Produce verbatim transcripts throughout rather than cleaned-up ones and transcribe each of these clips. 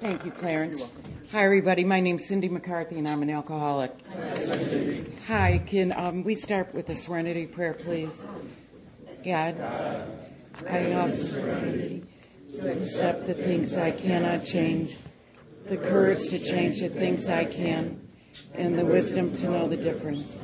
Thank you, Clarence. Hi, everybody. My name's Cindy McCarthy, and I'm an alcoholic. Hi. Can um, we start with the serenity prayer, please? God, I have serenity to accept the things I cannot change, the courage to change the things I can, and the wisdom to know the difference.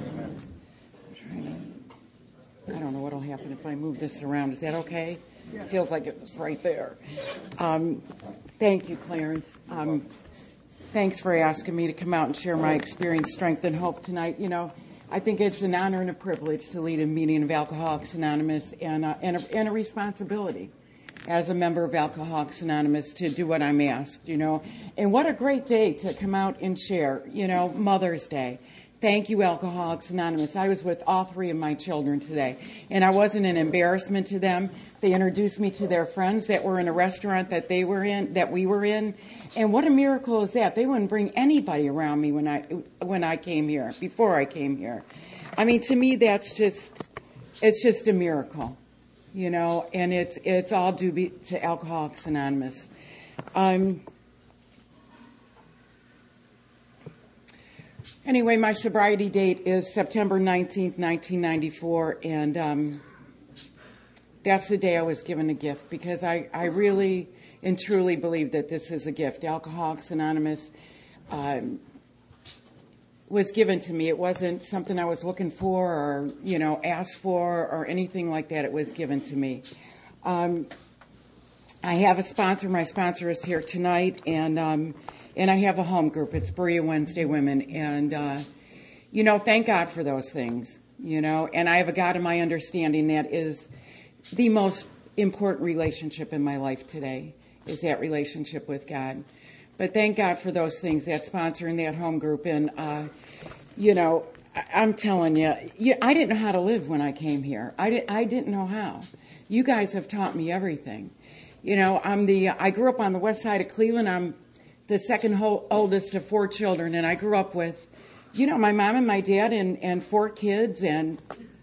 I don't know what will happen if I move this around. Is that okay? It feels like it was right there. Um, thank you, Clarence. Um, thanks for asking me to come out and share my experience, strength, and hope tonight. You know, I think it's an honor and a privilege to lead a meeting of Alcoholics Anonymous, and, uh, and, a, and a responsibility as a member of Alcoholics Anonymous to do what I'm asked, you know. And what a great day to come out and share, you know, Mother's Day. Thank you, Alcoholics Anonymous. I was with all three of my children today, and I wasn't an embarrassment to them. They introduced me to their friends that were in a restaurant that they were in, that we were in, and what a miracle is that? They wouldn't bring anybody around me when I when I came here, before I came here. I mean, to me, that's just it's just a miracle, you know, and it's it's all due be, to Alcoholics Anonymous. Um. Anyway, my sobriety date is September nineteenth, nineteen ninety-four, and um, that's the day I was given a gift, because I, I really and truly believe that this is a gift. Alcoholics Anonymous um, was given to me. It wasn't something I was looking for or, you know, asked for or anything like that. It was given to me. Um, I have a sponsor. My sponsor is here tonight, and um, and I have a home group. It's Berea Wednesday Women, and uh, you know, thank God for those things. You know, and I have a God in my understanding that is the most important relationship in my life today, is that relationship with God. But thank God for those things, that sponsor and that home group. And uh, you know, I- I'm telling you, you, I didn't know how to live when I came here. I didn't. I didn't know how. You guys have taught me everything. You know, I'm the, I grew up on the west side of Cleveland. I'm the second ho- oldest of four children, and I grew up with, you know, my mom and my dad and, and four kids, and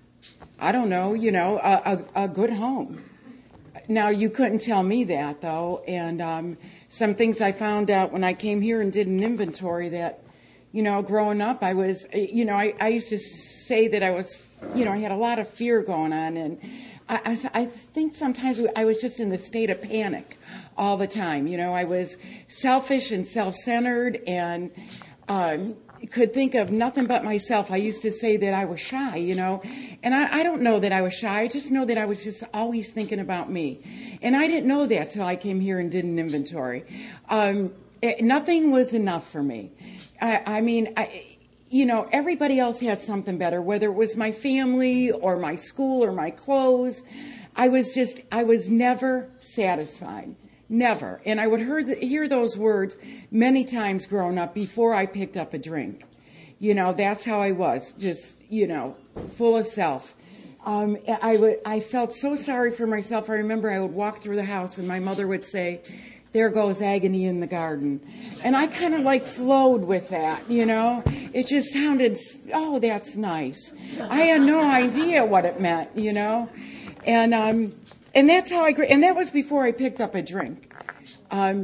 I don't know, you know, a, a, a good home. Now, you couldn't tell me that, though, and um, some things I found out when I came here and did an inventory that, you know, growing up, I was, you know, I, I used to say that I was, you know, I had a lot of fear going on, and I, I, I think sometimes I was just in the state of panic all the time. You know, I was selfish and self-centered and um, could think of nothing but myself. I used to say that I was shy, you know, and I, I don't know that I was shy. I just know that I was just always thinking about me. And I didn't know that till I came here and did an inventory. Um, it, nothing was enough for me. I, I mean, I... You know, everybody else had something better, whether it was my family or my school or my clothes. I was just, I was never satisfied. Never. And I would hear, hear those words many times growing up before I picked up a drink. You know, that's how I was, just, you know, full of self. Um, I, would, I felt so sorry for myself. I remember I would walk through the house and my mother would say, "There goes agony in the garden." And I kind of like flowed with that, you know. It just sounded, oh, that's nice. I had no idea what it meant, you know. And um, and that's how I grew. And that was before I picked up a drink. Um,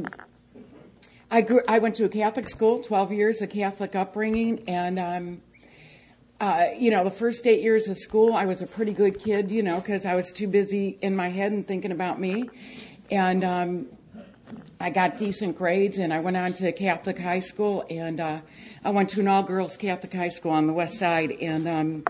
I grew. I went to a Catholic school, twelve years of Catholic upbringing, and um, uh, you know, the first eight years of school, I was a pretty good kid, you know, because I was too busy in my head and thinking about me, and um, I got decent grades, and I went on to Catholic high school, and uh, I went to an all-girls Catholic high school on the west side, and um,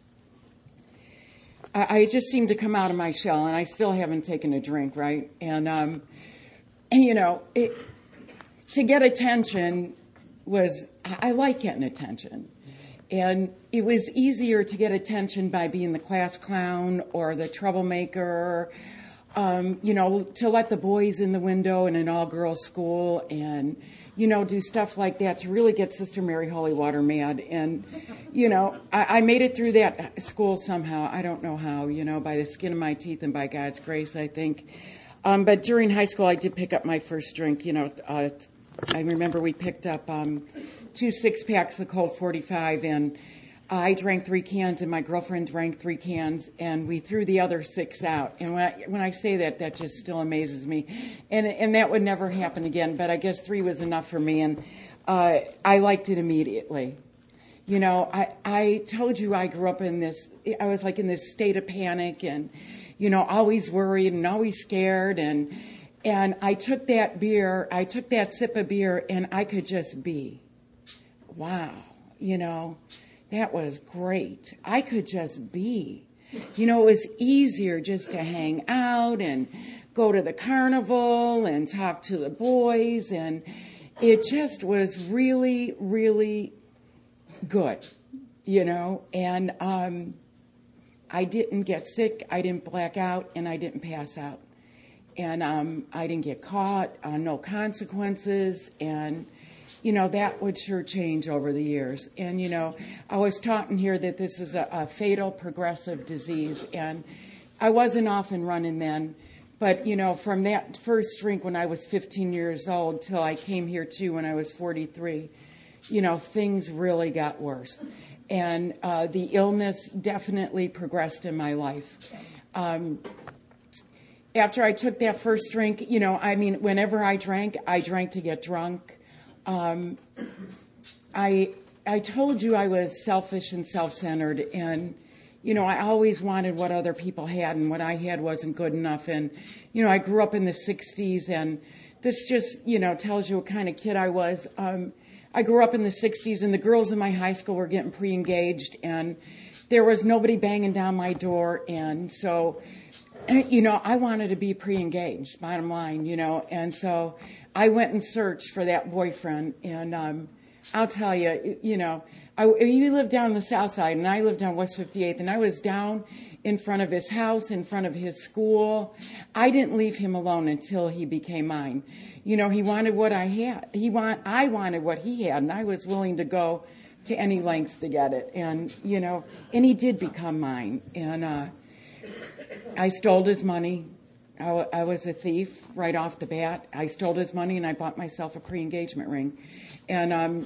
I, I just seemed to come out of my shell, and I still haven't taken a drink, right? And, um, and you know, it, to get attention was, I, I like getting attention. And it was easier to get attention by being the class clown or the troublemaker, Um, you know, to let the boys in the window in an all-girls school and, you know, do stuff like that to really get Sister Mary Holywater mad. And, you know, I, I made it through that school somehow. I don't know how, you know, by the skin of my teeth and by God's grace, I think. Um, but during high school, I did pick up my first drink. You know, uh, I remember we picked up um, two six-packs of Colt forty-five, and I drank three cans and my girlfriend drank three cans and we threw the other six out. And when I, when I say that, that just still amazes me. And and that would never happen again, but I guess three was enough for me, and uh, I liked it immediately. You know, I, I told you I grew up in this, I was like in this state of panic and, you know, always worried and always scared. And, and I took that beer, I took that sip of beer and I could just be. Wow. You know, that was great. I could just be. You know, it was easier just to hang out and go to the carnival and talk to the boys. And it just was really, really good, you know, and um, I didn't get sick, I didn't black out, and I didn't pass out. And um, I didn't get caught, uh, no consequences, and, you know, that would sure change over the years. And, you know, I was taught in here that this is a, a fatal progressive disease, and I wasn't off and running then, but, you know, from that first drink when I was fifteen years old till I came here, too, when I was forty-three, you know, things really got worse. And uh, the illness definitely progressed in my life. Um, after I took that first drink, you know, I mean, whenever I drank, I drank to get drunk. Um, I I told you I was selfish and self-centered, and, you know, I always wanted what other people had, and what I had wasn't good enough. And, you know, I grew up in the sixties, and this just, you know, tells you what kind of kid I was. Um, I grew up in the sixties, and the girls in my high school were getting pre-engaged, and there was nobody banging down my door. And so, you know, I wanted to be pre-engaged, bottom line, you know. And so I went and searched for that boyfriend. And um, I'll tell you, you know, I, you lived down the south side, and I lived on West fifty-eighth, and I was down in front of his house, in front of his school. I didn't leave him alone until he became mine. You know, he wanted what I had. He want, I wanted what he had, and I was willing to go to any lengths to get it. And, you know, and he did become mine. And uh, I stole his money. I, w- I was a thief right off the bat. I stole his money, and I bought myself a pre-engagement ring. And um,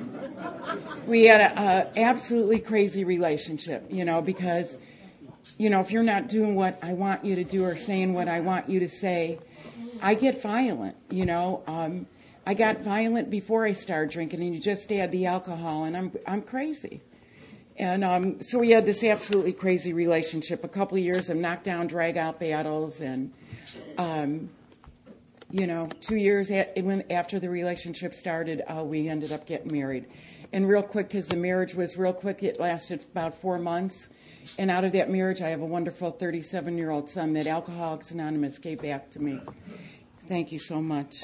we had an absolutely crazy relationship, you know, because, you know, if you're not doing what I want you to do or saying what I want you to say, I get violent, you know. Um, I got violent before I started drinking, and you just add the alcohol, and I'm I'm crazy. And um, so we had this absolutely crazy relationship. A couple of years of knockdown, drag-out battles, and, um, you know, two years at, when, after the relationship started, uh, we ended up getting married. And real quick, because the marriage was real quick, it lasted about four months. And out of that marriage, I have a wonderful thirty-seven-year-old son that Alcoholics Anonymous gave back to me. Thank you so much.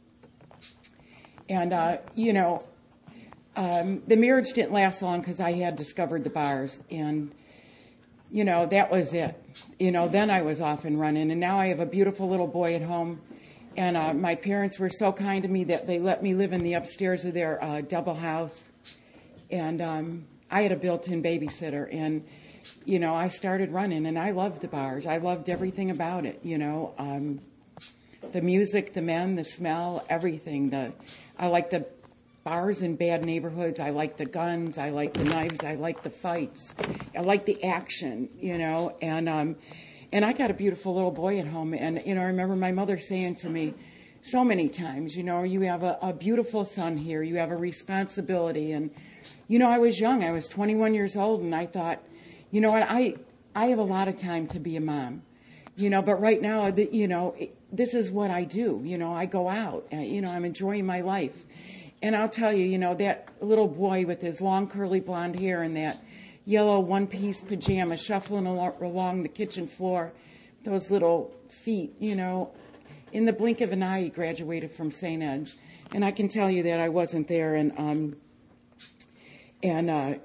And, uh, you know, um, the marriage didn't last long because I had discovered the bars. And, you know, that was it. You know, then I was off and running. And now I have a beautiful little boy at home. And uh, my parents were so kind to me that they let me live in the upstairs of their uh, double house. And um, I had a built-in babysitter. And, you know, I started running, and I loved the bars. I loved everything about it, you know. Um, the music, the men, the smell, everything. The I like the bars in bad neighborhoods. I like the guns. I like the knives. I like the fights. I like the action, you know. And um, and I got a beautiful little boy at home. And, you know, I remember my mother saying to me so many times, you know, you have a, a beautiful son here. You have a responsibility. And, you know, I was young. I was twenty-one years old, and I thought, you know what, I, I have a lot of time to be a mom. You know, but right now, the, you know, it, this is what I do. You know, I go out. Uh, you know, I'm enjoying my life. And I'll tell you, you know, that little boy with his long curly blonde hair and that yellow one-piece pajama shuffling al- along the kitchen floor, those little feet, you know, in the blink of an eye, he graduated from Saint Ed's. And I can tell you that I wasn't there. And, um, and uh,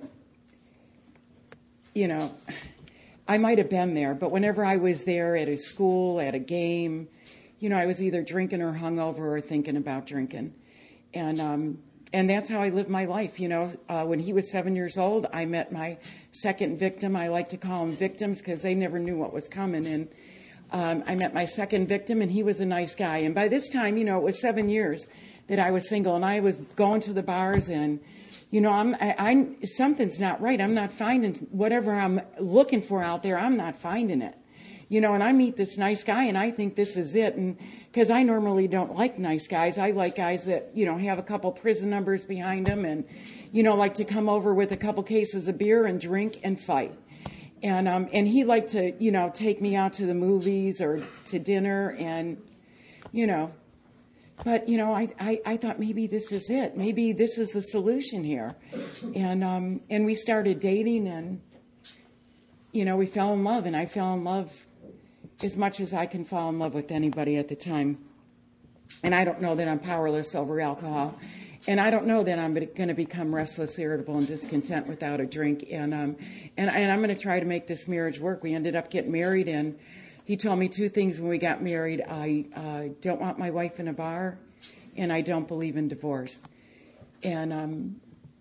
you know, I might have been there, but whenever I was there at a school, at a game, you know, I was either drinking or hungover or thinking about drinking. And um, and that's how I lived my life, you know. Uh, when he was seven years old, I met my second victim. I like to call them victims because they never knew what was coming. And um, I met my second victim, and he was a nice guy. And by this time, you know, it was seven years that I was single, and I was going to the bars and, You know, I'm, I, I, something's not right. I'm not finding whatever I'm looking for out there. I'm not finding it. You know, and I meet this nice guy and I think this is it. And because I normally don't like nice guys. I like guys that, you know, have a couple prison numbers behind them and, you know, like to come over with a couple cases of beer and drink and fight. And, um, and he liked to, you know, take me out to the movies or to dinner and, you know, but, you know, I, I, I thought maybe this is it. Maybe this is the solution here. And, um, and we started dating and, you know, we fell in love and I fell in love as much as I can fall in love with anybody at the time. And I don't know that I'm powerless over alcohol. And I don't know that I'm going to become restless, irritable, and discontent without a drink. And, um, and, and I'm going to try to make this marriage work. We ended up getting married and he told me two things when we got married. I uh, don't want my wife in a bar, and I don't believe in divorce. And um,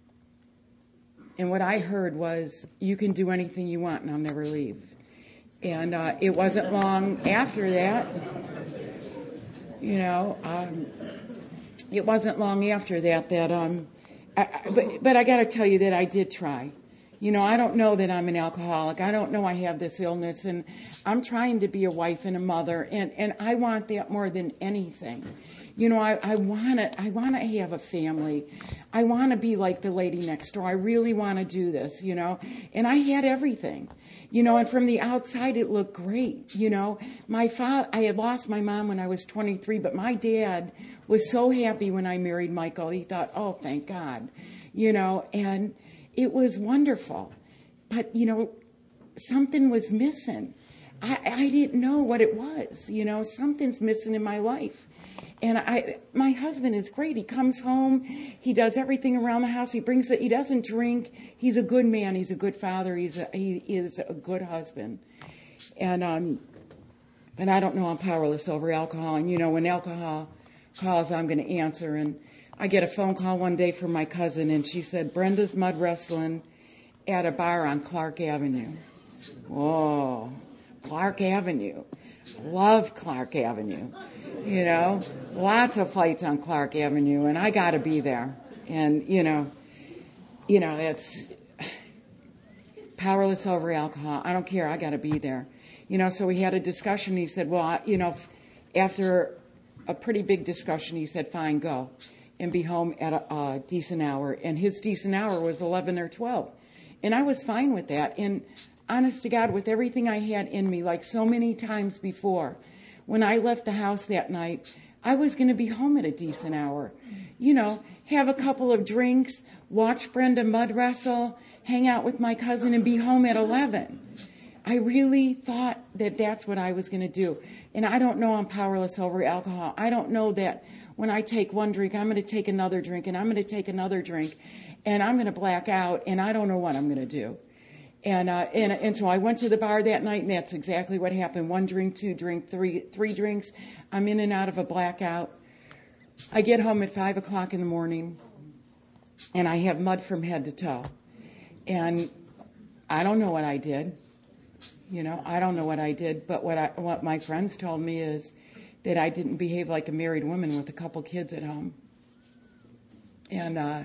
and what I heard was, you can do anything you want, and I'll never leave. And uh, it wasn't long after that, you know, um, it wasn't long after that that, um, I, I, but, but I got to tell you that I did try. You know, I don't know that I'm an alcoholic. I don't know I have this illness, and I'm trying to be a wife and a mother, and, and I want that more than anything. You know, I, I want to I want to have a family. I want to be like the lady next door. I really want to do this, you know. And I had everything, you know, and from the outside it looked great, you know. My father, I had lost my mom when I was twenty-three, but my dad was so happy when I married Michael. He thought, oh, thank God, you know, and it was wonderful. But, you know, something was missing. I, I didn't know what it was. You know, something's missing in my life. And I, my husband is great. He comes home. He does everything around the house. He brings it. He doesn't drink. He's a good man. He's a good father. He's a, he is a good husband. And, um, and I don't know, I'm powerless over alcohol. And, you know, when alcohol calls, I'm going to answer. And I get a phone call one day from my cousin, and she said, Brenda's mud wrestling at a bar on Clark Avenue. Whoa, Clark Avenue. Love Clark Avenue. You know, lots of fights on Clark Avenue, and I got to be there. And, you know, you know, it's powerless over alcohol. I don't care. I got to be there. You know, so we had a discussion. He said, well, I, you know, after a pretty big discussion, he said, fine, go and be home at a, a decent hour. And his decent hour was eleven or twelve. And I was fine with that. And honest to God, with everything I had in me, like so many times before, when I left the house that night, I was going to be home at a decent hour. You know, have a couple of drinks, watch Brenda mud wrestle, hang out with my cousin, and be home at eleven. I really thought that that's what I was going to do. And I don't know I'm powerless over alcohol. I don't know that when I take one drink, I'm going to take another drink, and I'm going to take another drink, and I'm going to black out, and I don't know what I'm going to do. And, uh, and and so I went to the bar that night, and that's exactly what happened. One drink, two drink, three three drinks. I'm in and out of a blackout. I get home at five o'clock in the morning, and I have mud from head to toe. And I don't know what I did. You know, I don't know what I did, but what I what my friends told me is that I didn't behave like a married woman with a couple kids at home. And uh,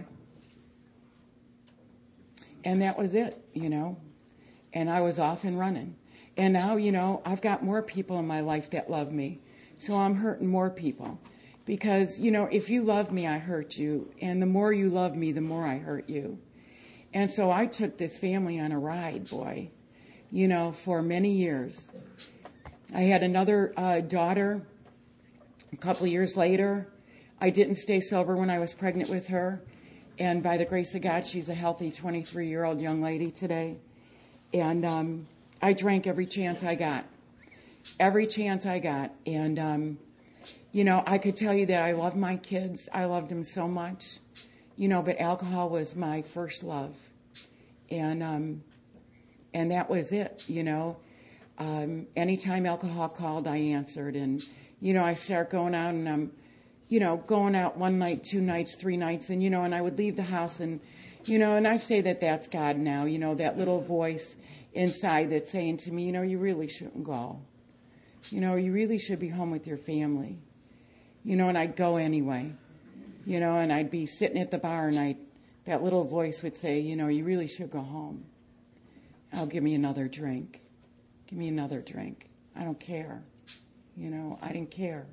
and that was it, you know. And I was off and running. And now, you know, I've got more people in my life that love me. So I'm hurting more people. Because, you know, if you love me, I hurt you. And the more you love me, the more I hurt you. And so I took this family on a ride, boy, you know, for many years. I had another uh, daughter a couple of years later. I didn't stay sober when I was pregnant with her. And by the grace of God, she's a healthy twenty-three-year-old young lady today. And um, I drank every chance I got. Every chance I got. And, um, you know, I could tell you that I love my kids. I loved them so much. You know, but alcohol was my first love. And um, and that was it, you know. Um, anytime alcohol called, I answered. And, you know, I start going out and I'm, you know, going out one night, two nights, three nights. And, you know, and I would leave the house and, you know, and I say that that's God now, you know, that little voice inside that's saying to me, you know, you really shouldn't go. You know, you really should be home with your family. You know, and I'd go anyway. You know, and I'd be sitting at the bar and I'd that little voice would say, you know, you really should go home. Oh, give me another drink. Give me another drink. I don't care. You know, I didn't care.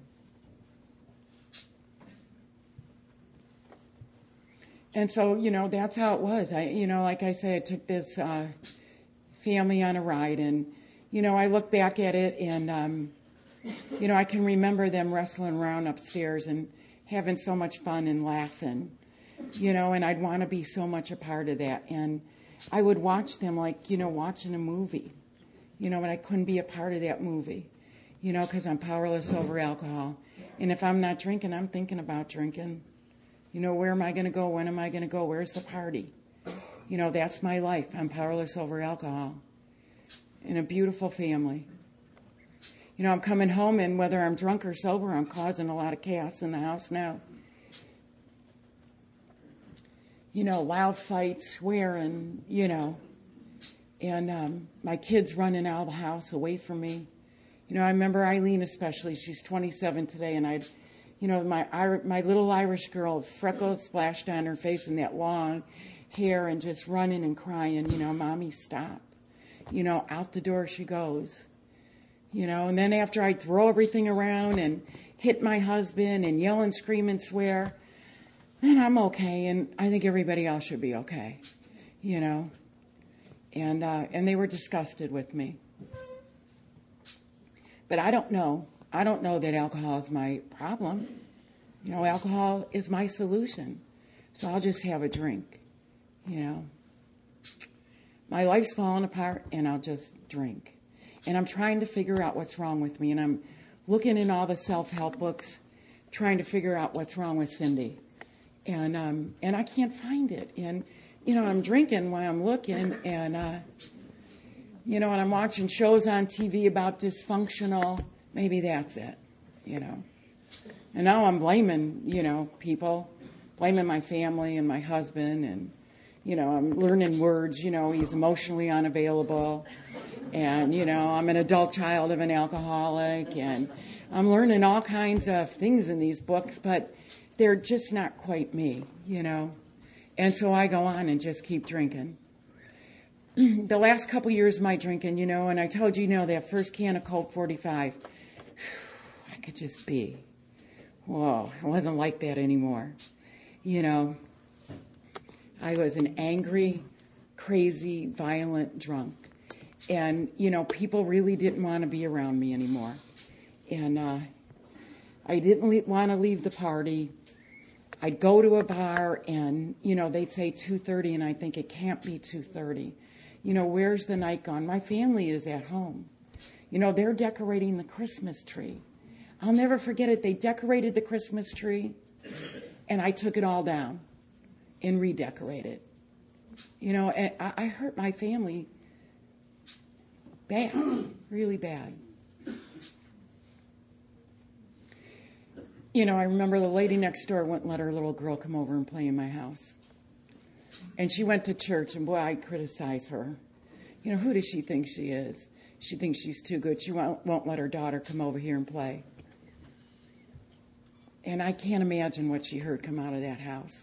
And so, you know, that's how it was. I, you know, like I say, I took this uh, family on a ride, and, you know, I look back at it, and, um, you know, I can remember them wrestling around upstairs and having so much fun and laughing, you know, and I'd want to be so much a part of that. And I would watch them like, you know, watching a movie, you know, but I couldn't be a part of that movie, you know, because I'm powerless over alcohol. And if I'm not drinking, I'm thinking about drinking. You know, where am I going to go? When am I going to go? Where's the party? You know, that's my life. I'm powerless over alcohol. In a beautiful family. You know, I'm coming home, and whether I'm drunk or sober, I'm causing a lot of chaos in the house now. You know, loud fights, swearing, you know. And um, my kids running out of the house away from me. You know, I remember Eileen especially. She's twenty-seven today, and I'd, you know, my my little Irish girl, freckles splashed on her face and that long hair, and just running and crying, you know, Mommy, stop. You know, out the door she goes. You know, and then after I throw everything around and hit my husband and yell and scream and swear, then I'm okay, and I think everybody else should be okay, you know. And uh, and they were disgusted with me. But I don't know. I don't know that alcohol is my problem. You know, alcohol is my solution. So I'll just have a drink, you know. My life's falling apart, and I'll just drink. And I'm trying to figure out what's wrong with me. And I'm looking in all the self-help books, trying to figure out what's wrong with Cindy. And um, and I can't find it. And, you know, I'm drinking while I'm looking. And, uh, you know, and I'm watching shows on T V about dysfunctional. Maybe that's it, you know. And now I'm blaming, you know, people, blaming my family and my husband. And, you know, I'm learning words, you know, he's emotionally unavailable. And, you know, I'm an adult child of an alcoholic, and I'm learning all kinds of things in these books, but they're just not quite me, you know. And so I go on and just keep drinking. The last couple years of my drinking, you know, and I told you, you know, that first can of Colt forty-five, I could just be. Whoa, it wasn't like that anymore. You know, I was an angry, crazy, violent drunk. And, you know, people really didn't want to be around me anymore. And uh, I didn't le- want to leave the party. I'd go to a bar, and, you know, they'd say two thirty, and I'd think it can't be two thirty. You know, where's the night gone? My family is at home. You know, they're decorating the Christmas tree. I'll never forget it. They decorated the Christmas tree, and I took it all down and redecorated. You know, and I, I hurt my family bad, really bad. You know, I remember the lady next door wouldn't let her little girl come over and play in my house. And she went to church, and boy, I criticize her. You know, who does she think she is? She thinks she's too good. She won't, won't let her daughter come over here and play. And I can't imagine what she heard come out of that house.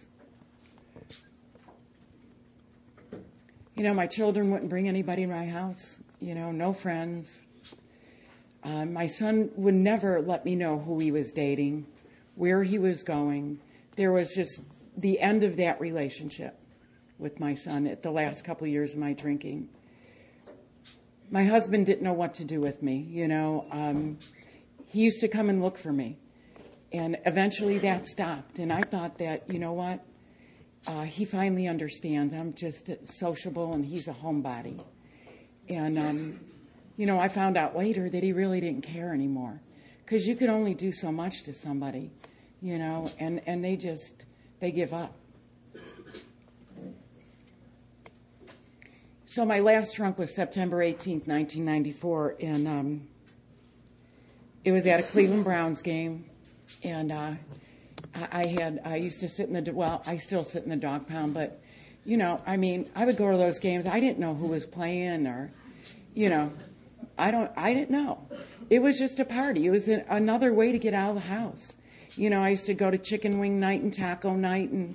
You know, my children wouldn't bring anybody in my house. You know, no friends. Uh, my son would never let me know who he was dating, where he was going. There was just the end of that relationship with my son at the last couple of years of my drinking. My husband didn't know what to do with me, you know. Um, he used to come and look for me. And eventually that stopped. And I thought that, you know what, uh, he finally understands. I'm just sociable, and he's a homebody. And, um, you know, I found out later that he really didn't care anymore. Because you could only do so much to somebody, you know, and, and they just, they give up. So my last drunk was September eighteenth, nineteen ninety-four, and um, it was at a Cleveland Browns game. And uh, I, I had, I used to sit in the, well, I still sit in the dog pound, but, you know, I mean, I would go to those games. I didn't know who was playing, or, you know, I don't, I didn't know. It was just a party. It was an, another way to get out of the house. You know, I used to go to chicken wing night and taco night, and,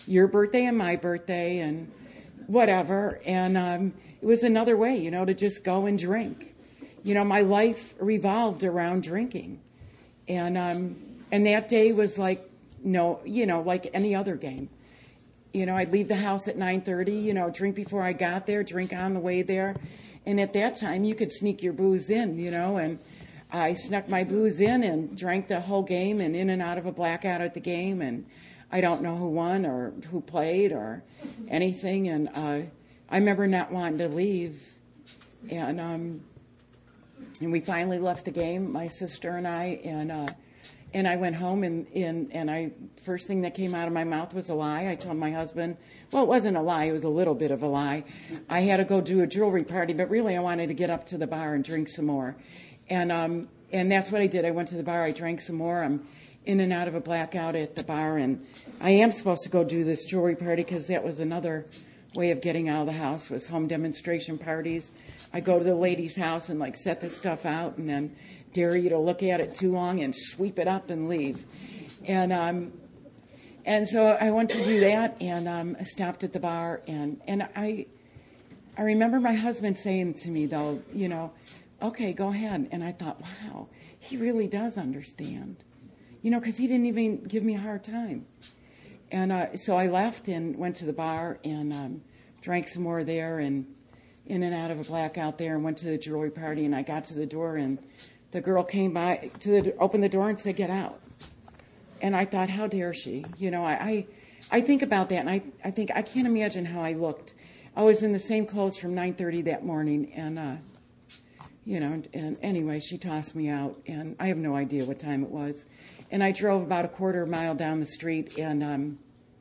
your birthday and my birthday and whatever. And um, it was another way, you know, to just go and drink. You know, my life revolved around drinking. And um, and that day was like, no, you know, like any other game. You know, I'd leave the house at nine thirty, you know, drink before I got there, drink on the way there. And at that time, you could sneak your booze in, you know, and I snuck my booze in and drank the whole game and in and out of a blackout at the game. And I don't know who won or who played or anything. And uh, I remember not wanting to leave. And um, and we finally left the game, my sister and I, and uh, and I went home and, and, and I first thing that came out of my mouth was a lie. I told my husband, well, it wasn't a lie, it was a little bit of a lie. I had to go do a jewelry party, but really I wanted to get up to the bar and drink some more. And um, and that's what I did. I went to the bar, I drank some more. I'm in and out of a blackout at the bar, and I am supposed to go do this jewelry party because that was another way of getting out of the house, was home demonstration parties. I go to the lady's house and like set the stuff out and then dare you to look at it too long and sweep it up and leave. And um, and so I went to do that, and um, I stopped at the bar, and, and I I remember my husband saying to me, though, you know, okay, go ahead. And I thought, wow, he really does understand, you know, because he didn't even give me a hard time. And uh, so I left and went to the bar and um, drank some more there and in and out of a blackout there and went to the jewelry party, and I got to the door and the girl came by to the, open the door and said, get out. And I thought, how dare she? You know, I, I, I think about that, and I, I think I can't imagine how I looked. I was in the same clothes from nine thirty that morning, and, uh, you know, and, and anyway, she tossed me out, and I have no idea what time it was. And I drove about a quarter mile down the street, and, um,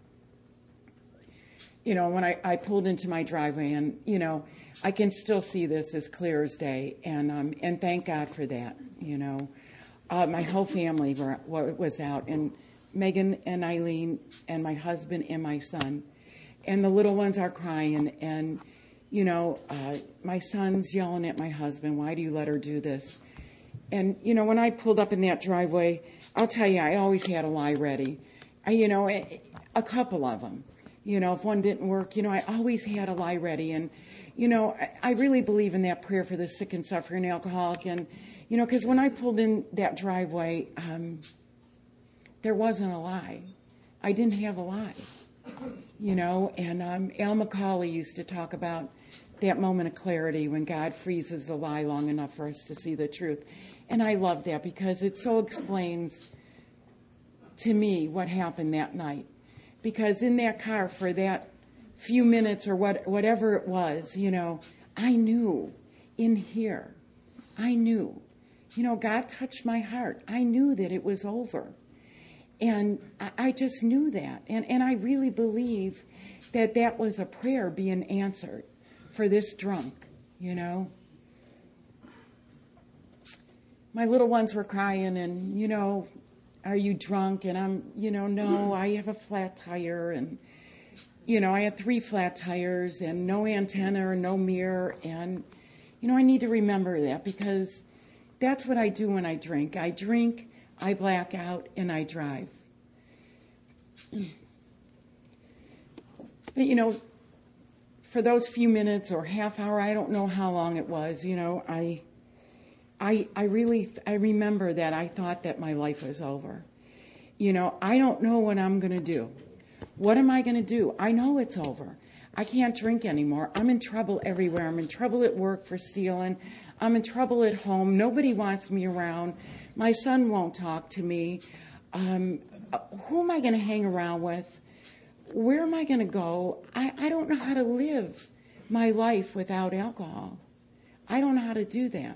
you know, when I, I pulled into my driveway, and, you know, I can still see this as clear as day, and um, and thank God for that, you know. Uh, my whole family were, was out, and Megan and Eileen and my husband and my son. And the little ones are crying, and, you know, uh, my son's yelling at my husband, why do you let her do this? And, you know, when I pulled up in that driveway, I'll tell you, I always had a lie ready. I, you know, a, a couple of them. You know, if one didn't work, you know, I always had a lie ready. And, you know, I, I really believe in that prayer for the sick and suffering alcoholic. And, you know, because when I pulled in that driveway, um, there wasn't a lie. I didn't have a lie, you know. And um, Al McCauley used to talk about that moment of clarity when God freezes the lie long enough for us to see the truth. And I love that because it so explains to me what happened that night. Because in that car for that few minutes or what, whatever it was, you know, I knew in here, I knew, you know, God touched my heart. I knew that it was over. And I, I just knew that. And, and I really believe that that was a prayer being answered for this drunk, you know. My little ones were crying and, you know, are you drunk? And I'm, you know, no, I have a flat tire. And, you know, I had three flat tires and no antenna or no mirror. And, you know, I need to remember that because that's what I do when I drink. I drink, I black out, and I drive. But, you know, for those few minutes or half hour, I don't know how long it was, you know, I... I, I really, I remember that I thought that my life was over. You know, I don't know what I'm going to do. What am I going to do? I know it's over. I can't drink anymore. I'm in trouble everywhere. I'm in trouble at work for stealing. I'm in trouble at home. Nobody wants me around. My son won't talk to me. Um, who am I going to hang around with? Where am I going to go? I, I don't know how to live my life without alcohol. I don't know how to do that.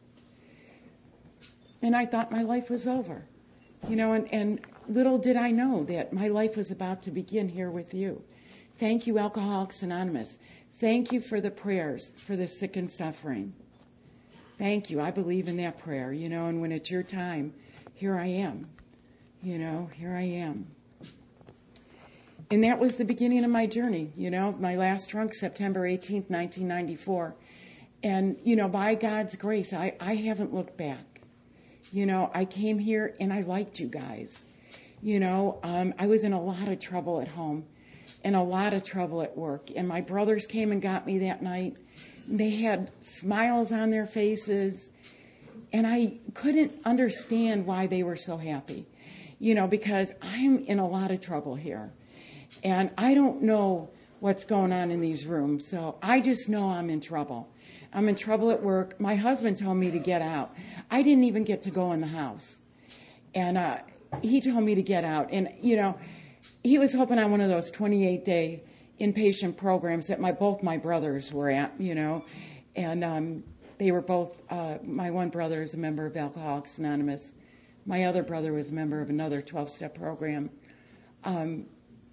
And I thought my life was over, you know, and, and little did I know that my life was about to begin here with you. Thank you, Alcoholics Anonymous. Thank you for the prayers for the sick and suffering. Thank you. I believe in that prayer, you know, and when it's your time, here I am, you know, here I am. And that was the beginning of my journey, you know, my last drunk, September eighteenth, nineteen ninety-four. And, you know, by God's grace, I, I haven't looked back. You know, I came here and I liked you guys. You know, um, I was in a lot of trouble at home. in a lot of trouble at work. And my brothers came and got me that night. They had smiles on their faces. And I couldn't understand why they were so happy, you know, because I'm in a lot of trouble here. And I don't know what's going on in these rooms. So I just know I'm in trouble. I'm in trouble at work. My husband told me to get out. I didn't even get to go in the house. And uh, he told me to get out. And, you know, he was hoping on one of those twenty-eight day inpatient programs that my both my brothers were at, you know. And um, they were both, uh, my one brother is a member of Alcoholics Anonymous. My other brother was a member of another twelve-step program. Um,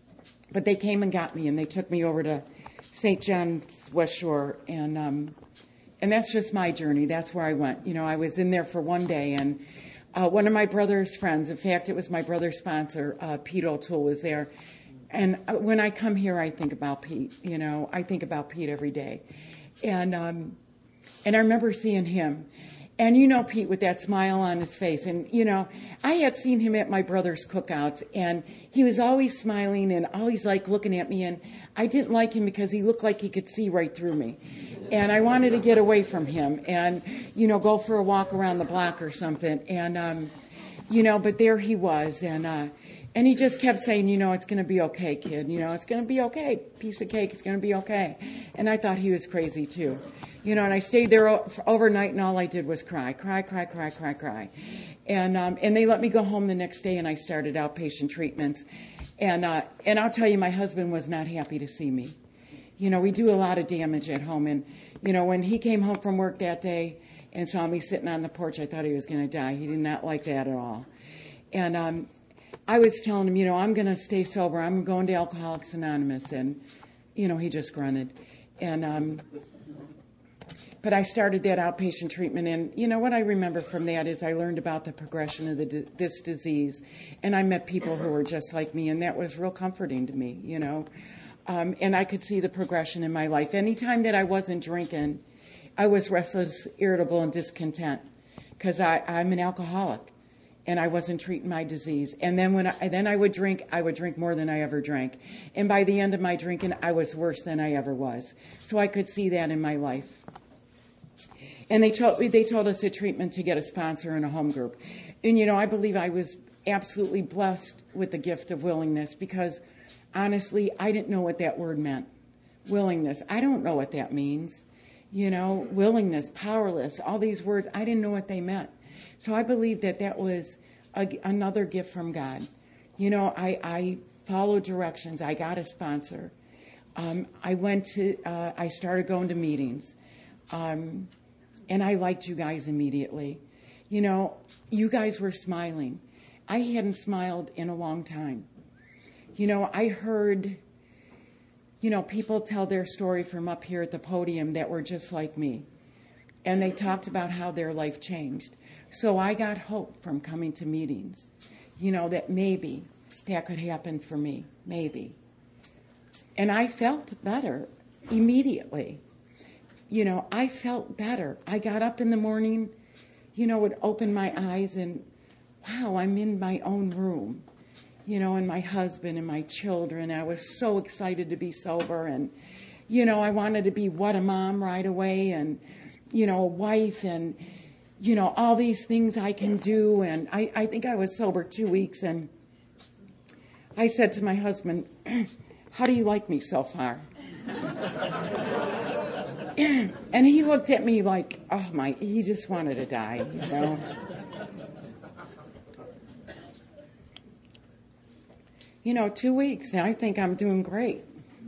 but they came and got me, and they took me over to Saint John's West Shore. And um, and that's just my journey. That's where I went. You know, I was in there for one day, and uh, one of my brother's friends, in fact, it was my brother's sponsor, uh, Pete O'Toole, was there. And when I come here, I think about Pete. You know, I think about Pete every day. And um, and I remember seeing him. And you know Pete with that smile on his face. And, you know, I had seen him at my brother's cookouts, and he was always smiling and always, like, looking at me. And I didn't like him because he looked like he could see right through me. And I wanted to get away from him and, you know, go for a walk around the block or something. And, um, you know, but there he was. And uh, and he just kept saying, you know, it's going to be okay, kid. You know, it's going to be okay. Piece of cake. It's going to be okay. And I thought he was crazy, too. You know, and I stayed there o- overnight, and all I did was cry, cry, cry, cry, cry, cry. And um, and they let me go home the next day, and I started outpatient treatments. And uh, and I'll tell you, my husband was not happy to see me. You know, we do a lot of damage at home. And, you know, when he came home from work that day and saw me sitting on the porch, I thought he was going to die. He did not like that at all. And um, I was telling him, you know, I'm going to stay sober. I'm going to Alcoholics Anonymous. And, you know, he just grunted. And um But I started that outpatient treatment, and you know what I remember from that is I learned about the progression of the, this disease, and I met people who were just like me, and that was real comforting to me, you know. Um, and I could see the progression in my life. Anytime that I wasn't drinking, I was restless, irritable, and discontent because I'm an alcoholic, and I wasn't treating my disease. And then when I, then I would drink, I would drink more than I ever drank. And by the end of my drinking, I was worse than I ever was. So I could see that in my life. And they told they told us at treatment to get a sponsor and a home group. And, you know, I believe I was absolutely blessed with the gift of willingness because, honestly, I didn't know what that word meant, willingness. I don't know what that means. You know, willingness, powerless, all these words, I didn't know what they meant. So I believe that that was a, another gift from God. You know, I, I followed directions. I got a sponsor. Um, I went to, uh, I started going to meetings. Um And I liked you guys immediately. You know, you guys were smiling. I hadn't smiled in a long time. You know, I heard, you know, people tell their story from up here at the podium that were just like me. And they talked about how their life changed. So I got hope from coming to meetings, you know, that maybe that could happen for me, maybe. And I felt better immediately. You know, I felt better. I got up in the morning, you know, would open my eyes and, wow, I'm in my own room, you know, and my husband and my children. I was so excited to be sober. And, you know, I wanted to be what a mom right away and, you know, a wife and, you know, all these things I can do. And I, I think I was sober two weeks. And I said to my husband, how do you like me so far? And he looked at me like, oh my, he just wanted to die, you know. You know, two weeks, and I think I'm doing great.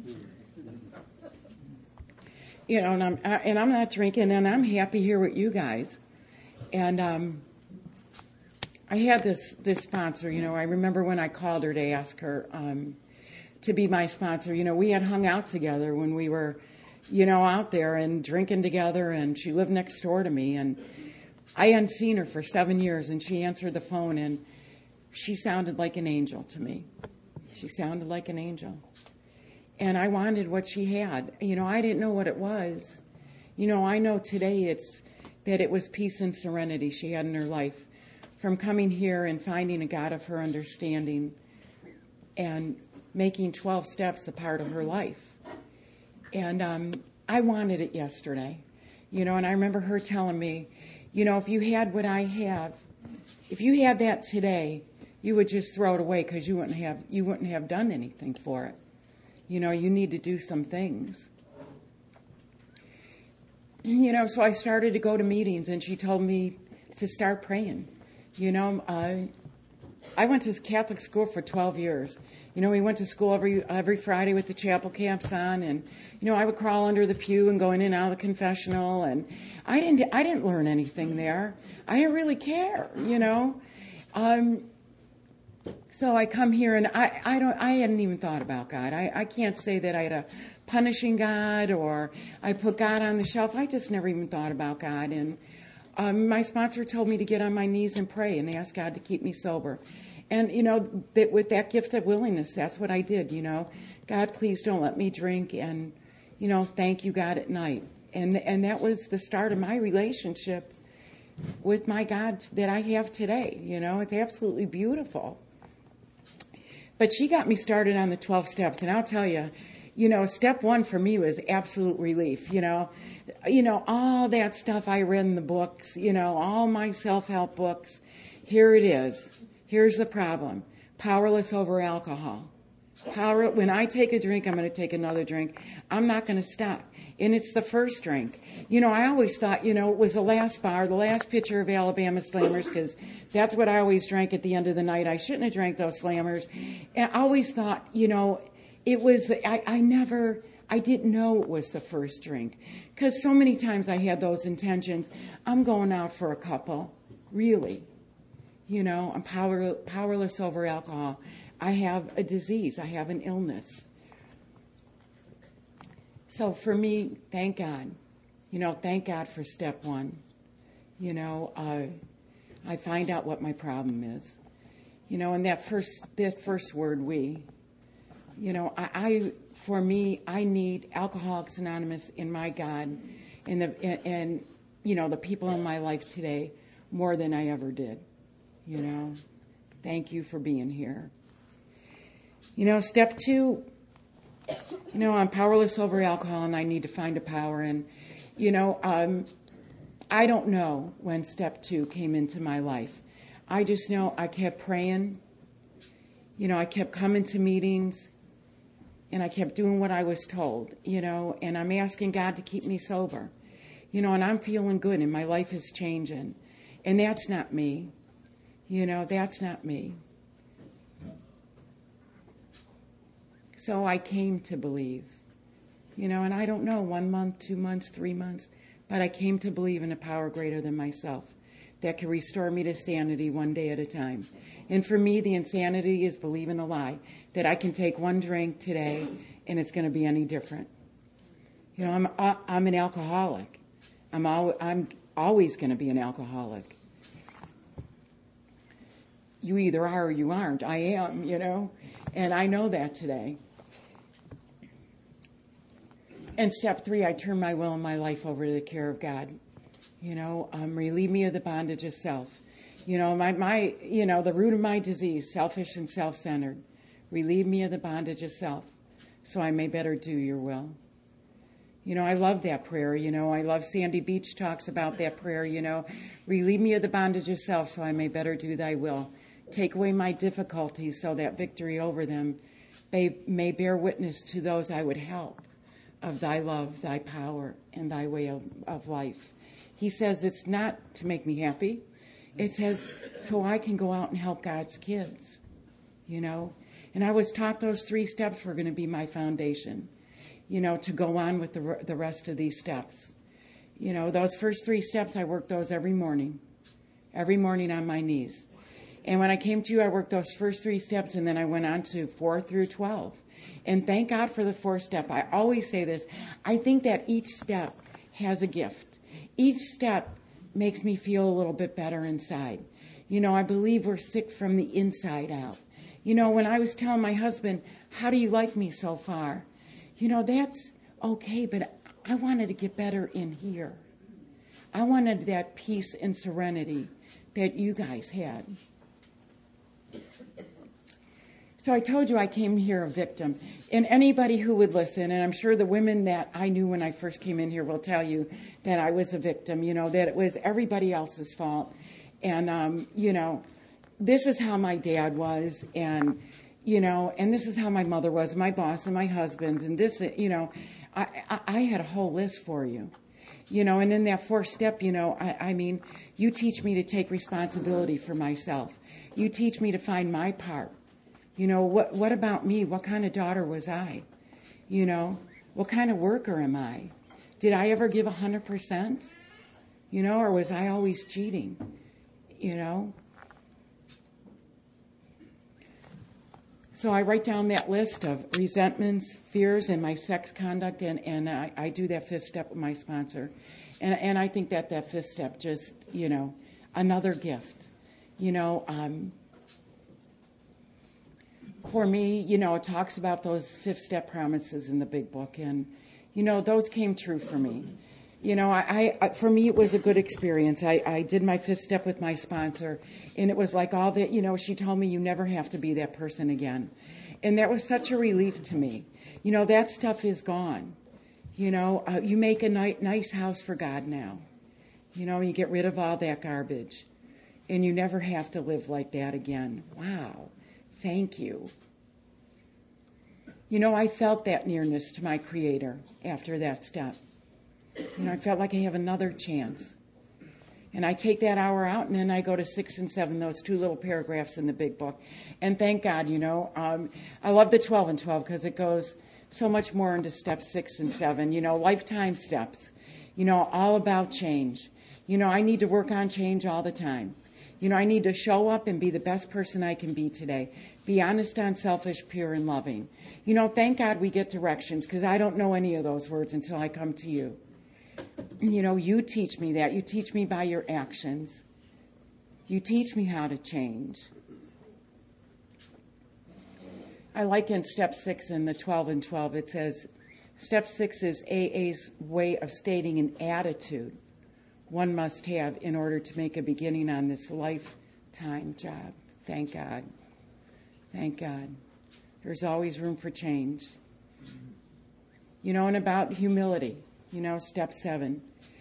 You know, and I'm and I'm not drinking, and I'm happy here with you guys. And um, I had this this sponsor. You know, I remember when I called her to ask her um, to be my sponsor. You know, we had hung out together when we were, you know, out there and drinking together, and she lived next door to me, and I hadn't seen her for seven years, and she answered the phone, and she sounded like an angel to me. She sounded like an angel. And I wanted what she had. You know, I didn't know what it was. You know, I know today it's that it was peace and serenity she had in her life from coming here and finding a God of her understanding and making twelve steps a part of her life. And um, I wanted it yesterday, you know, and I remember her telling me, you know, if you had what I have, if you had that today, you would just throw it away because you wouldn't have you wouldn't have done anything for it. You know, you need to do some things. You know, so I started to go to meetings, and she told me to start praying. You know, uh, I went to Catholic school for twelve years. You know, we went to school every every Friday with the chapel caps on, and you know, I would crawl under the pew and go in and out of the confessional, and I didn't I didn't learn anything there. I didn't really care, you know. Um, so I come here, and I, I don't I hadn't even thought about God. I, I can't say that I had a punishing God or I put God on the shelf. I just never even thought about God. And um, my sponsor told me to get on my knees and pray and ask God to keep me sober. And, you know, that with that gift of willingness, that's what I did, you know. God, please don't let me drink, and, you know, thank you, God, at night. And and that was the start of my relationship with my God that I have today, you know. It's absolutely beautiful. But she got me started on the twelve steps, and I'll tell you, you know, step one for me was absolute relief, you know. You know, all that stuff I read in the books, you know, all my self-help books, here it is. Here's the problem. Powerless over alcohol. Power, when I take a drink, I'm going to take another drink. I'm not going to stop. And it's the first drink. You know, I always thought, you know, it was the last bar, the last pitcher of Alabama Slammers, because that's what I always drank at the end of the night. I shouldn't have drank those Slammers. And I always thought, you know, it was, I, I never, I didn't know it was the first drink. Because so many times I had those intentions. I'm going out for a couple. Really. You know, I'm power, powerless over alcohol. I have a disease. I have an illness. So for me, thank God. You know, thank God for step one. You know, uh, I find out what my problem is. You know, and that first, that first word, we. You know, I, I for me, I need Alcoholics Anonymous in my God and the and, and you know the people in my life today more than I ever did. You know, thank you for being here. You know, step two, you know, I'm powerless over alcohol and I need to find a power. And, you know, um, I don't know when step two came into my life. I just know I kept praying. You know, I kept coming to meetings and I kept doing what I was told, you know, and I'm asking God to keep me sober. You know, and I'm feeling good and my life is changing. And that's not me. You know, that's not me. So I came to believe, you know, and I don't know, one month, two months, three months, but I came to believe in a power greater than myself that can restore me to sanity one day at a time. And for me, the insanity is believing a lie, that I can take one drink today and it's going to be any different. You know, I'm I'm an alcoholic. I'm al- I'm always going to be an alcoholic. You either are or you aren't. I am, you know, and I know that today. And step three, I turn my will and my life over to the care of God. You know, um, relieve me of the bondage of self. You know, my, my, you know, the root of my disease, selfish and self-centered. Relieve me of the bondage of self so I may better do your will. You know, I love that prayer. You know, I love Sandy Beach talks about that prayer, you know. Relieve me of the bondage of self so I may better do thy will. Take away my difficulties so that victory over them may, may bear witness to those I would help of thy love, thy power, and thy way of, of life. He says it's not to make me happy. It says so I can go out and help God's kids, you know. And I was taught those three steps were going to be my foundation, you know, to go on with the, the rest of these steps. You know, those first three steps, I worked those every morning, every morning on my knees. And when I came to you, I worked those first three steps, and then I went on to four through twelve. And thank God for the fourth step. I always say this. I think that each step has a gift. Each step makes me feel a little bit better inside. You know, I believe we're sick from the inside out. You know, when I was telling my husband, how do you like me so far? You know, that's okay, but I wanted to get better in here. I wanted that peace and serenity that you guys had. So I told you I came here a victim. And anybody who would listen, and I'm sure the women that I knew when I first came in here will tell you that I was a victim, you know, that it was everybody else's fault. And, um, you know, this is how my dad was, and, you know, and this is how my mother was, my boss and my husband's, and this, you know, I, I, I had a whole list for you. You know, and in that fourth step, you know, I, I mean, you teach me to take responsibility for myself. You teach me to find my part. You know, what what about me? What kind of daughter was I? You know, what kind of worker am I? Did I ever give one hundred percent? You know, or was I always cheating? You know? So I write down that list of resentments, fears, and my sex conduct, and, and I, I do that fifth step with my sponsor. And, and I think that that fifth step just, you know, another gift. You know, um, for me, you know, it talks about those fifth step promises in the big book, and, you know, those came true for me. You know, I, I for me, it was a good experience. I, I did my fifth step with my sponsor, and it was like all that, you know, she told me you never have to be that person again. And that was such a relief to me. You know, that stuff is gone. You know, uh, you make a ni- nice house for God now. You know, you get rid of all that garbage, and you never have to live like that again. Wow. Thank you. You know, I felt that nearness to my Creator after that step. You know, I felt like I have another chance. And I take that hour out, and then I go to six and seven, those two little paragraphs in the big book. And thank God, you know, um, I love the twelve and twelve because it goes so much more into step six and seven, you know, lifetime steps, you know, all about change. You know, I need to work on change all the time. You know, I need to show up and be the best person I can be today. Be honest, unselfish, pure, and loving. You know, thank God we get directions, because I don't know any of those words until I come to you. You know, you teach me that. You teach me by your actions. You teach me how to change. I like in step six in the twelve and twelve, it says, step six is A A's way of stating an attitude one must have in order to make a beginning on this lifetime job. Thank God. Thank God. There's always room for change. You know, and about humility, you know, step seven.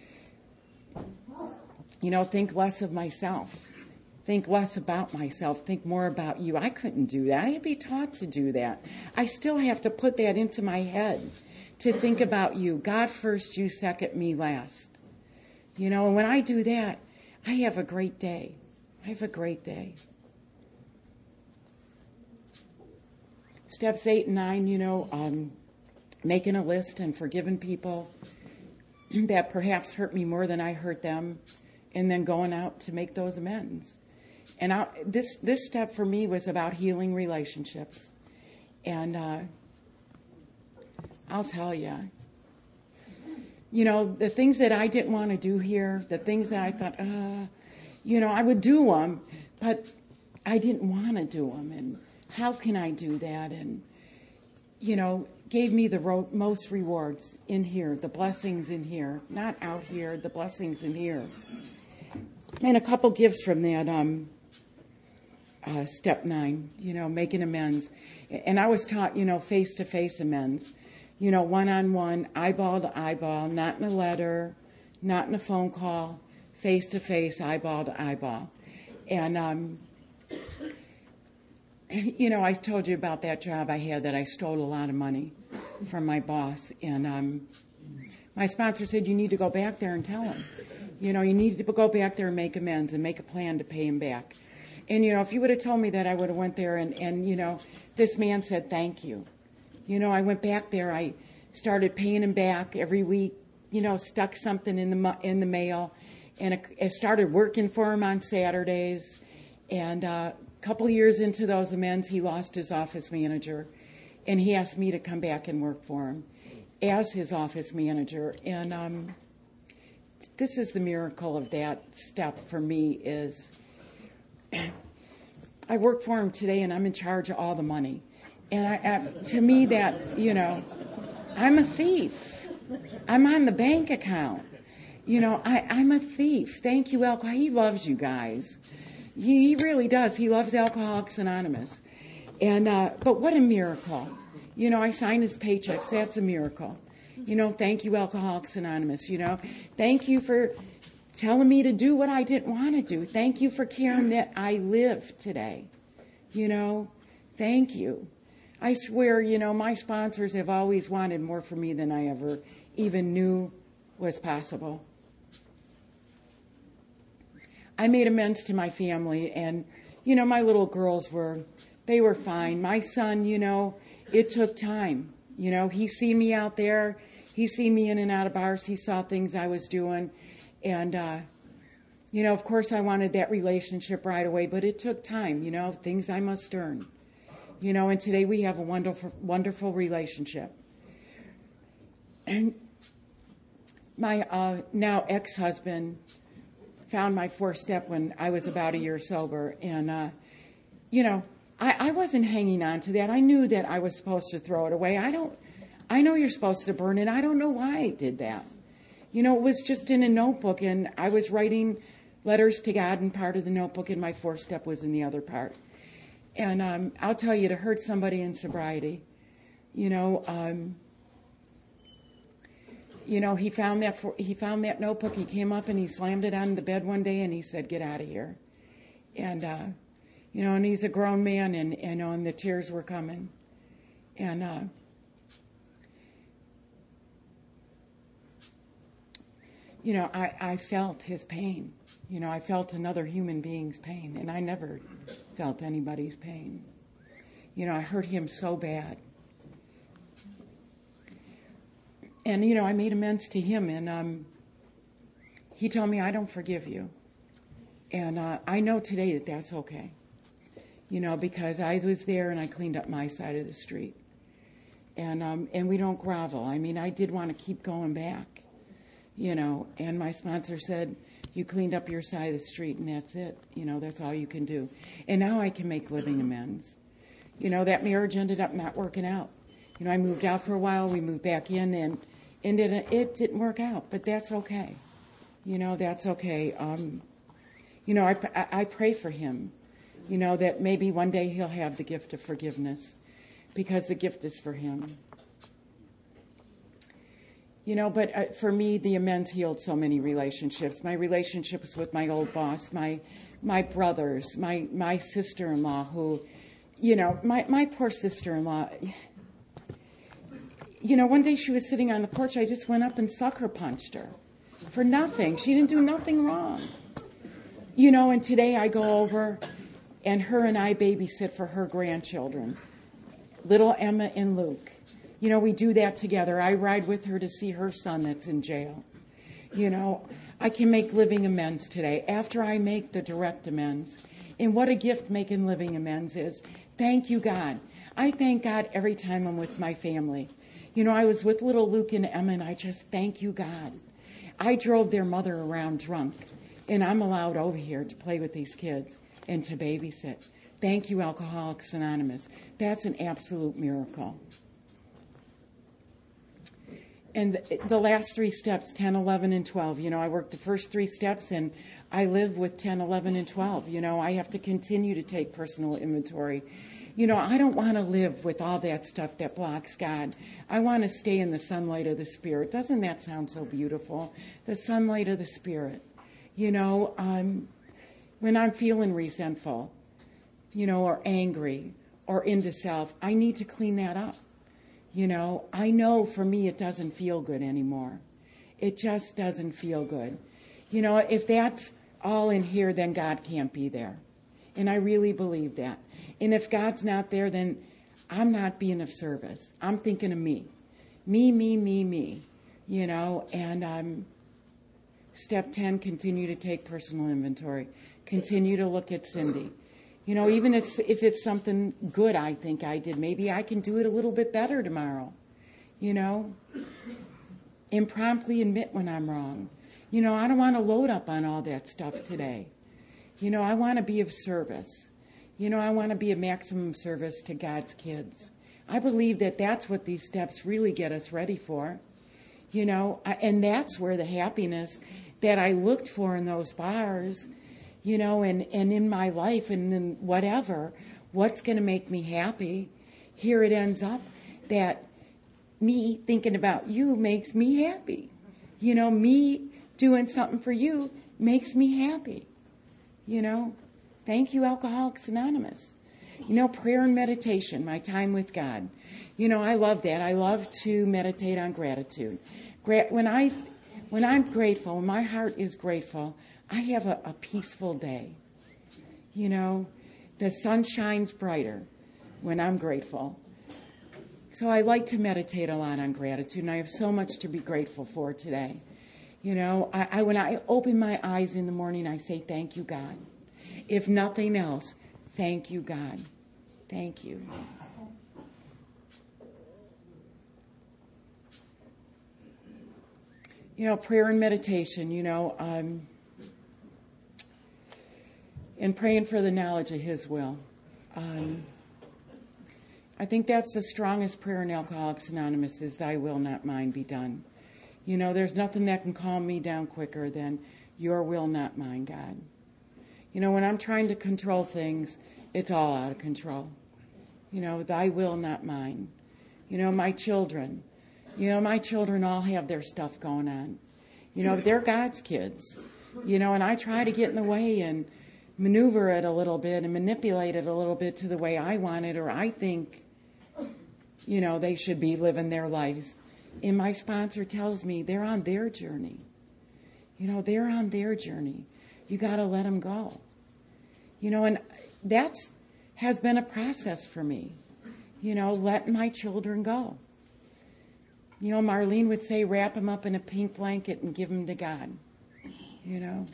You know, think less of myself. Think less about myself. Think more about you. I couldn't do that. I had to be taught to do that. I still have to put that into my head, to think about you. God first, you second, me last. You know, and when I do that, I have a great day. I have a great day. Steps eight and nine, you know, um, making a list and forgiving people that perhaps hurt me more than I hurt them, and then going out to make those amends. And I, this this step for me was about healing relationships. And uh, I'll tell you, you know, the things that I didn't want to do here, the things that I thought, uh, you know, I would do them, but I didn't want to do them. And how can I do that? And, you know, gave me the ro- most rewards in here, the blessings in here, not out here, the blessings in here. And a couple gifts from that um, uh, step nine, you know, making amends. And I was taught, you know, face-to-face amends. You know, one-on-one, eyeball to eyeball, not in a letter, not in a phone call, face-to-face, eyeball to eyeball. And, um, you know, I told you about that job I had that I stole a lot of money from my boss. And um, my sponsor said, you need to go back there and tell him. You know, you need to go back there and make amends and make a plan to pay him back. And, you know, if you would have told me that, I would have went there and, and, you know, this man said, thank you. You know, I went back there. I started paying him back every week, you know, stuck something in the in the mail, and I started working for him on Saturdays. And uh, a couple years into those amends, he lost his office manager, and he asked me to come back and work for him as his office manager. And um, this is the miracle of that step for me is I work for him today, and I'm in charge of all the money. And I, I, to me, that, you know, I'm a thief. I'm on the bank account. You know, I, I'm a thief. Thank you, alcohol. He loves you guys. He, he really does. He loves Alcoholics Anonymous. And, uh, but what a miracle. You know, I sign his paychecks. That's a miracle. You know, thank you, Alcoholics Anonymous. You know, thank you for telling me to do what I didn't want to do. Thank you for caring that I live today. You know, thank you. I swear, you know, my sponsors have always wanted more for me than I ever even knew was possible. I made amends to my family, and, you know, my little girls were, they were fine. My son, you know, it took time. You know, he seen me out there. He seen me in and out of bars. He saw things I was doing. And, uh, you know, of course I wanted that relationship right away, but it took time, you know, things I must earn. You know, and today we have a wonderful, wonderful relationship. And my uh, now ex-husband found my fourth step when I was about a year sober. And, uh, you know, I, I wasn't hanging on to that. I knew that I was supposed to throw it away. I don't, I know you're supposed to burn it. I don't know why I did that. You know, it was just in a notebook, and I was writing letters to God in part of the notebook, and my fourth step was in the other part. And um, I'll tell you, to hurt somebody in sobriety, you know, um, you know, he found that for, he found that notebook. He came up and he slammed it on the bed one day, and he said, "Get out of here." And uh, you know, and he's a grown man, and and, and the tears were coming, and. Uh, You know, I, I felt his pain. You know, I felt another human being's pain, and I never felt anybody's pain. You know, I hurt him so bad. And, you know, I made amends to him, and um, he told me, "I don't forgive you." And uh, I know today that that's okay. You know, because I was there and I cleaned up my side of the street. And um, and we don't grovel. I mean, I did want to keep going back. You know, and my sponsor said, "You cleaned up your side of the street, and that's it. You know, that's all you can do." And now I can make living amends. You know, that marriage ended up not working out. You know, I moved out for a while. We moved back in, and, and it, it didn't work out. But that's okay. You know, that's okay. Um, you know, I, I, I pray for him, you know, that maybe one day he'll have the gift of forgiveness, because the gift is for him. You know, but uh, for me, the amends healed so many relationships. My relationships with my old boss, my my brothers, my, my sister-in-law who, you know, my, my poor sister-in-law, you know, one day she was sitting on the porch. I just went up and sucker punched her for nothing. She didn't do nothing wrong. You know, and today I go over and her and I babysit for her grandchildren, little Emma and Luke. You know, we do that together. I ride with her to see her son that's in jail. You know, I can make living amends today after I make the direct amends. And what a gift making living amends is. Thank you, God. I thank God every time I'm with my family. You know, I was with little Luke and Emma, and I just thank you, God. I drove their mother around drunk, and I'm allowed over here to play with these kids and to babysit. Thank you, Alcoholics Anonymous. That's an absolute miracle. And the, the last three steps, ten, eleven, and twelve, you know, I worked the first three steps, and I live with ten, eleven, and twelve. You know, I have to continue to take personal inventory. You know, I don't want to live with all that stuff that blocks God. I want to stay in the sunlight of the Spirit. Doesn't that sound so beautiful? The sunlight of the Spirit. You know, um, when I'm feeling resentful, you know, or angry, or into self, I need to clean that up. You know, I know for me it doesn't feel good anymore. It just doesn't feel good. You know, if that's all in here, then God can't be there. And I really believe that. And if God's not there, then I'm not being of service. I'm thinking of me. Me, me, me, me. You know, and um, step ten, continue to take personal inventory. Continue to look at Cindy. You know, even if, if it's something good I think I did, maybe I can do it a little bit better tomorrow. You know, and promptly admit when I'm wrong. You know, I don't want to load up on all that stuff today. You know, I want to be of service. You know, I want to be of maximum service to God's kids. I believe that that's what these steps really get us ready for. You know, and that's where the happiness that I looked for in those bars, you know, and, and in my life and in whatever, what's going to make me happy, here it ends up that me thinking about you makes me happy. You know, me doing something for you makes me happy. You know, thank you, Alcoholics Anonymous. You know, prayer and meditation, my time with God. You know, I love that. I love to meditate on gratitude. Gra- when I, when I'm grateful, when my heart is grateful, I have a, a peaceful day. You know, the sun shines brighter when I'm grateful. So I like to meditate a lot on gratitude, and I have so much to be grateful for today. You know, I, I when I open my eyes in the morning, I say, thank you, God. If nothing else, thank you, God. Thank you. You know, prayer and meditation, you know, um, and praying for the knowledge of His will. Um, I think that's the strongest prayer in Alcoholics Anonymous is, thy will, not mine, be done. You know, there's nothing that can calm me down quicker than your will, not mine, God. You know, when I'm trying to control things, it's all out of control. You know, thy will, not mine. You know, my children. You know, my children all have their stuff going on. You know, they're God's kids. You know, and I try to get in the way and maneuver it a little bit and manipulate it a little bit to the way I want it or I think, you know, they should be living their lives. And my sponsor tells me they're on their journey. You know, they're on their journey. You got to let them go. You know, and that's has been a process for me. You know, letting my children go. You know, Marlene would say, wrap them up in a pink blanket and give them to God. You know.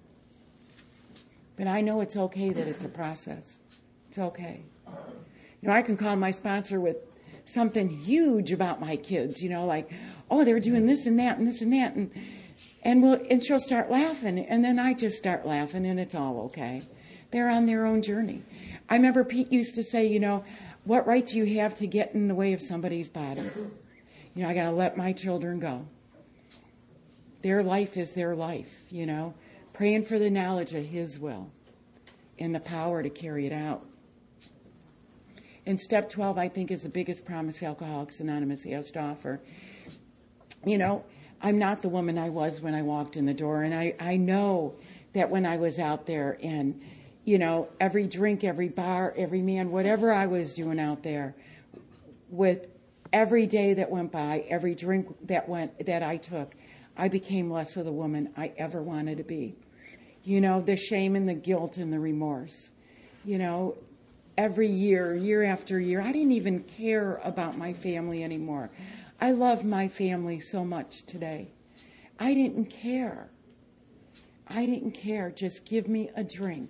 But I know it's okay that it's a process. It's okay. You know, I can call my sponsor with something huge about my kids, you know, like, oh, they're doing this and that and this and that. And and we'll, and she'll start laughing. And then I just start laughing and it's all okay. They're on their own journey. I remember Pete used to say, you know, what right do you have to get in the way of somebody's body? You know, I got to let my children go. Their life is their life, you know, praying for the knowledge of His will and the power to carry it out. And step twelve, I think, is the biggest promise Alcoholics Anonymous has to offer. You know, I'm not the woman I was when I walked in the door. And I, I know that when I was out there and, you know, every drink, every bar, every man, whatever I was doing out there, with every day that went by, every drink that went that I took, I became less of the woman I ever wanted to be. You know, the shame and the guilt and the remorse. You know, every year, year after year, I didn't even care about my family anymore. I love my family so much today. I didn't care. I didn't care. Just give me a drink.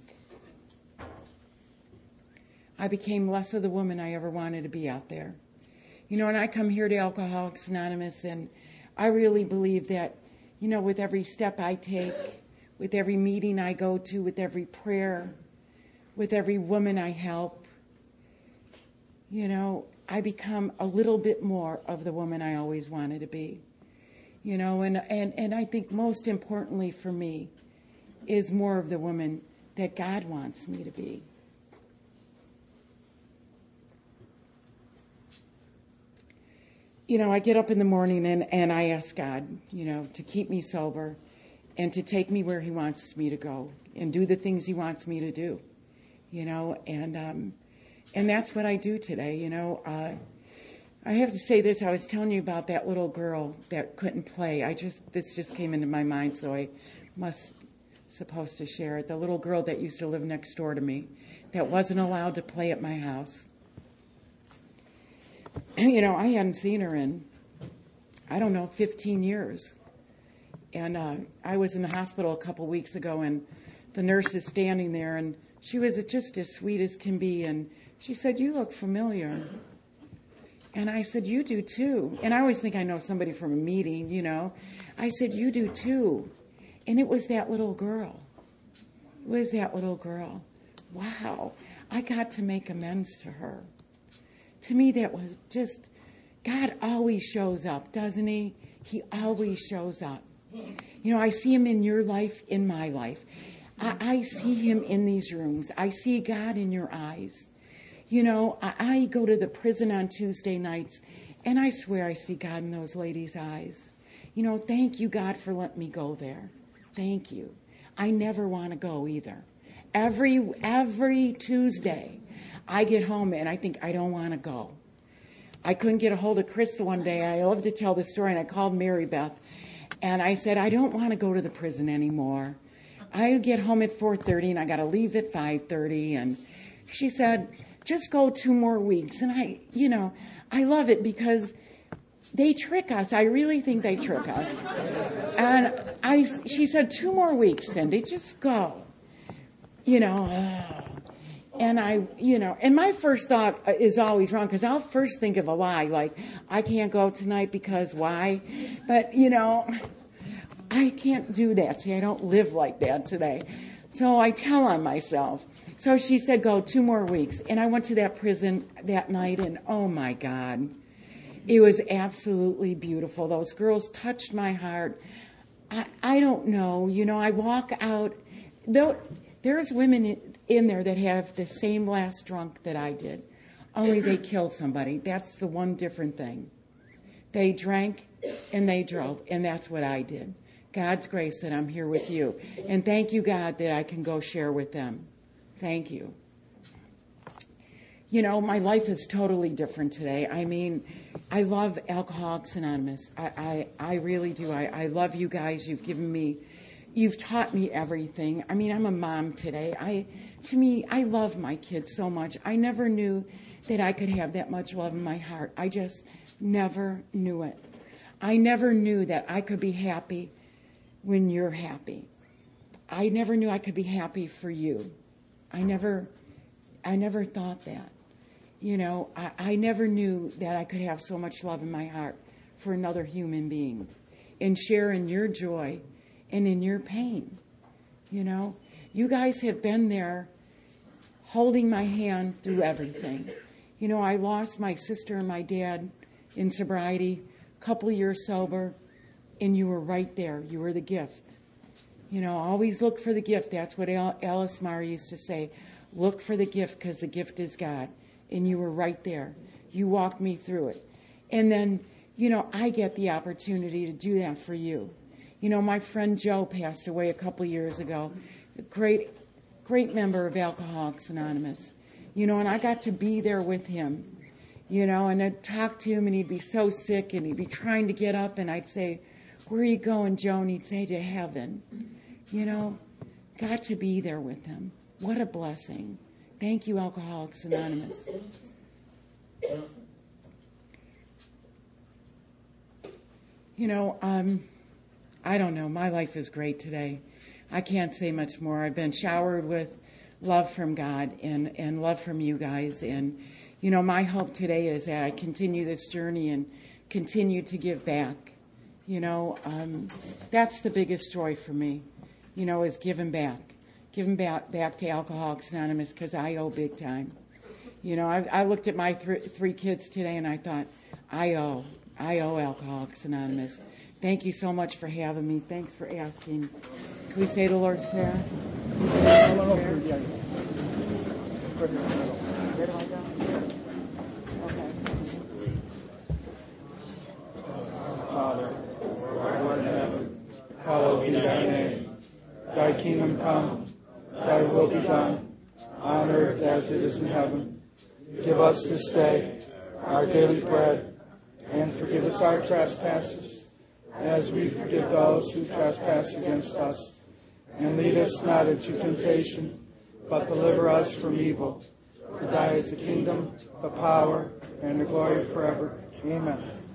I became less of the woman I ever wanted to be out there. You know, and I come here to Alcoholics Anonymous, and I really believe that, you know, with every step I take, with every meeting I go to, with every prayer, with every woman I help, you know, I become a little bit more of the woman I always wanted to be. You know, and, and, and I think most importantly for me is more of the woman that God wants me to be. You know, I get up in the morning and, and I ask God, you know, to keep me sober and to take me where He wants me to go and do the things He wants me to do, you know, and um, and that's what I do today, you know. Uh, I have to say this, I was telling you about that little girl that couldn't play. I just, this just came into my mind, so I must, supposed to share it. The little girl that used to live next door to me that wasn't allowed to play at my house. You know, I hadn't seen her in, I don't know, fifteen years. And uh, I was in the hospital a couple weeks ago, and the nurse is standing there, and she was just as sweet as can be. And she said, "You look familiar." And I said, "You do too." And I always think I know somebody from a meeting, you know. I said, "You do too." And it was that little girl. It was that little girl. Wow. I got to make amends to her. To me, that was just, God always shows up, doesn't He? He always shows up. You know, I see Him in your life, in my life. I, I see Him in these rooms. I see God in your eyes. You know, I, I go to the prison on Tuesday nights, and I swear I see God in those ladies' eyes. You know, thank you, God, for letting me go there. Thank you. I never want to go either. Every every Tuesday, I get home, and I think I don't want to go. I couldn't get a hold of Krista one day. I love to tell the story, and I called Mary Beth, and I said, I don't want to go to the prison anymore. I get home at four thirty, and I got to leave at five thirty, and she said, just go two more weeks. And I, you know, I love it because they trick us. I really think they trick us. And I, she said, two more weeks, Cindy, just go. You know, uh, and I, you know, and my first thought is always wrong because I'll first think of a lie, like, I can't go tonight because why? But, you know, I can't do that. See, I don't live like that today. So I tell on myself. So she said, go two more weeks. And I went to that prison that night, and oh my God, it was absolutely beautiful. Those girls touched my heart. I, I don't know. You know, I walk out. Though, there's women in, in there that have the same last drunk that I did, only they killed somebody. That's the one different thing. They drank and they drove, and that's what I did. God's grace that I'm here with you. And thank you, God, that I can go share with them. Thank you. You know, my life is totally different today. I mean, I love Alcoholics Anonymous. I, I, I really do. I, I love you guys. You've given me, you've taught me everything. I mean, I'm a mom today. I, to me, I love my kids so much. I never knew that I could have that much love in my heart. I just never knew it. I never knew that I could be happy when you're happy. I never knew I could be happy for you. I never, I never thought that. You know, I, I never knew that I could have so much love in my heart for another human being and share in your joy and in your pain. You know, you guys have been there holding my hand through everything. You know, I lost my sister and my dad in sobriety, a couple of years sober, and you were right there. You were the gift. You know, always look for the gift. That's what Alice Meyer used to say. Look for the gift because the gift is God. And you were right there. You walked me through it. And then, you know, I get the opportunity to do that for you. You know, my friend Joe passed away a couple years ago. A great, great member of Alcoholics Anonymous. You know, and I got to be there with him. You know, and I'd talk to him, and he'd be so sick, and he'd be trying to get up, and I'd say, where are you going, Joe? And he'd say, to heaven. You know, got to be there with him. What a blessing. Thank you, Alcoholics Anonymous. You know, um, I don't know. My life is great today. I can't say much more. I've been showered with love from God and, and love from you guys. And, you know, my hope today is that I continue this journey and continue to give back. You know, um, that's the biggest joy for me, you know, is giving back. Giving back, back to Alcoholics Anonymous because I owe big time. You know, I, I looked at my th- three kids today and I thought, I owe. I owe Alcoholics Anonymous. Thank you so much for having me. Thanks for asking. Can we say the Lord's Prayer? Where do I go? Okay. Father, who art in heaven, hallowed be thy name. Thy kingdom come. Thy will be done, on earth as it is in heaven. Give us this day our daily bread, and forgive us our trespasses, as we forgive those who trespass against us. And lead us not into temptation, but deliver us from evil. For thy is the kingdom, the power, and the glory forever. Amen.